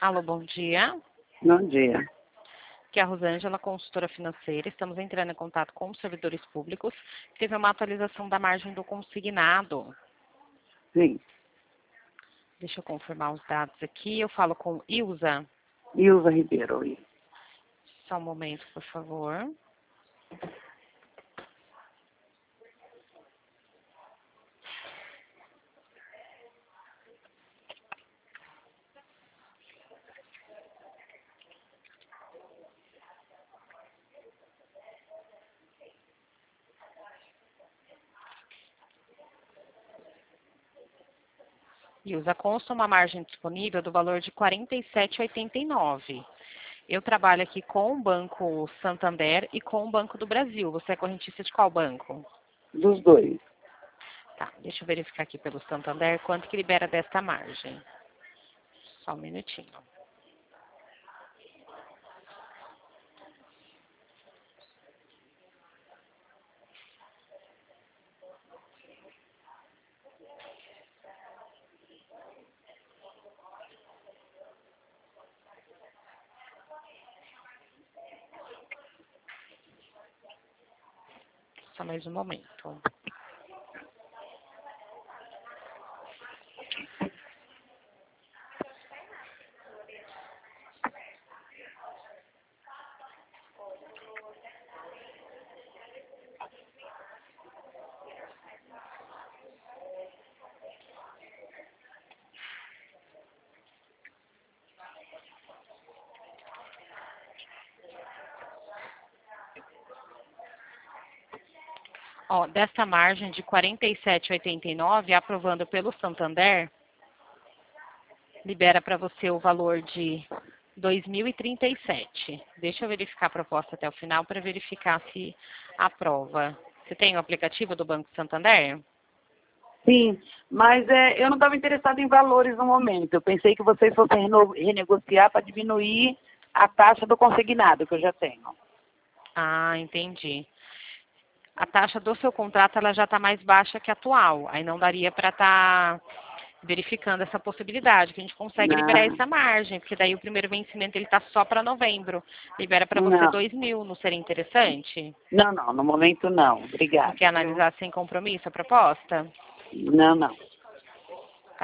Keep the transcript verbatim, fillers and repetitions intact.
Alô, bom dia. Bom dia. Aqui é a Rosângela, consultora financeira. Estamos entrando em contato com os servidores públicos. Teve uma atualização da margem do consignado. Sim. Deixa eu confirmar os dados aqui. Eu falo com Ilza. Ilza Ribeiro. Oi. Só um momento, por favor. Ilza, consta uma margem disponível do valor de quarenta e sete reais e oitenta e nove centavos. Eu trabalho aqui com o Banco Santander e com o Banco do Brasil. Você é correntista de qual banco? Dos dois. Tá, deixa eu verificar aqui pelo Santander quanto que libera desta margem. Só um minutinho. Só mais um momento. Ó, desta margem de quarenta e sete reais e oitenta e nove centavos, aprovando pelo Santander, libera para você o valor de dois mil e trinta e sete reais. Deixa eu verificar a proposta até o final para verificar se aprova. Você tem o aplicativo do Banco Santander? Sim, mas é, eu não estava interessada em valores no momento. Eu pensei que vocês fossem reno- renegociar para diminuir a taxa do consignado que eu já tenho. Ah, entendi. A taxa do seu contrato ela já está mais baixa que a atual. Aí não daria para estar verificando essa possibilidade, que a gente consegue liberar Não, essa margem, porque daí o primeiro vencimento ele está só para novembro. Libera para você não, dois mil, não seria interessante? não, não, no momento não. Não Obrigada. quer Viu? analisar sem compromisso a proposta? Não, não.